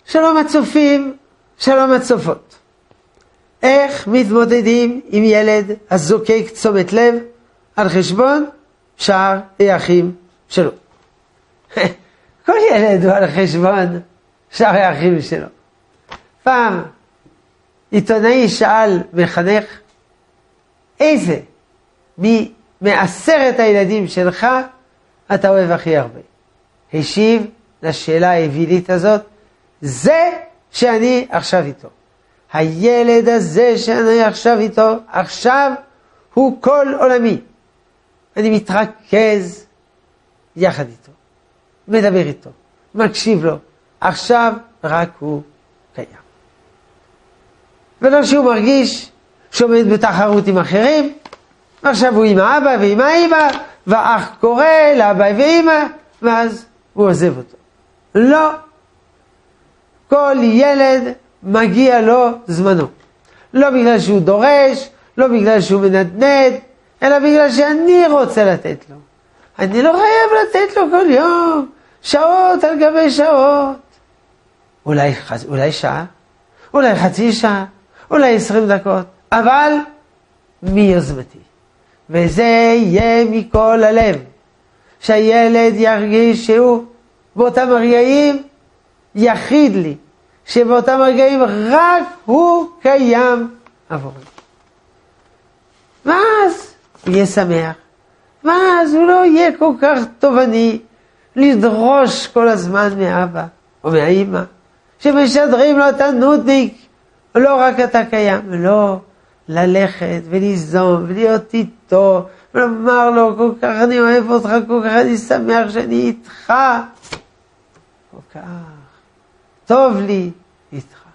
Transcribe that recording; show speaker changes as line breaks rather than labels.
שלום הצופים, שלום הצופות. איך מתמודדים עם ילד הזוקק תשומת לב על חשבון שאר האחים שלו? כל ילד הוא על חשבון שאר האחים שלו. פעם עיתונאי שאל מחנך, איזה מ10 הילדים שלך אתה אוהב הכי הרבה? השיב לשאלה האווילית הזאת, זה שאני עכשיו איתו. הילד הזה שאני עכשיו איתו, עכשיו הוא כל עולמי. אני מתרכז יחד איתו, מדבר איתו, מקשיב לו. עכשיו רק הוא קיים. ולא שהוא מרגיש שעומד בתחרות עם אחרים, עכשיו הוא עם האבא ועם האמא, והאח קורא לאבא ואמא, ואז הוא עוזב אותו. לא. כל ילד מגיע לו זמנו. לא בגלל שהוא דורש, לא בגלל שהוא מנדנד, אלא בגלל שאני רוצה לתת לו. אני לא חייב לתת לו כל יום, שעות על גבי שעות. אולי שעה, אולי חצי שעה, אולי 20 דקות, אבל מיוזמתי. וזה יהיה מכל הלב. שהילד ירגיש שהוא באותם הרגעים יחיד לי, שבאותם הרגעים רק הוא קיים עבורי. ואז הוא יהיה שמח, ואז הוא לא יהיה כל כך תובעני לדרוש כל הזמן מאבא או מהאמא, שמשדרים לו אתה נודניק, לא רק אתה קיים, לא, ללכת וליזום ולהיות איתו ולומר לו כל כך אני אוהב אותך, כל כך אני שמח שאני איתך, כל כך טוב לי איתך.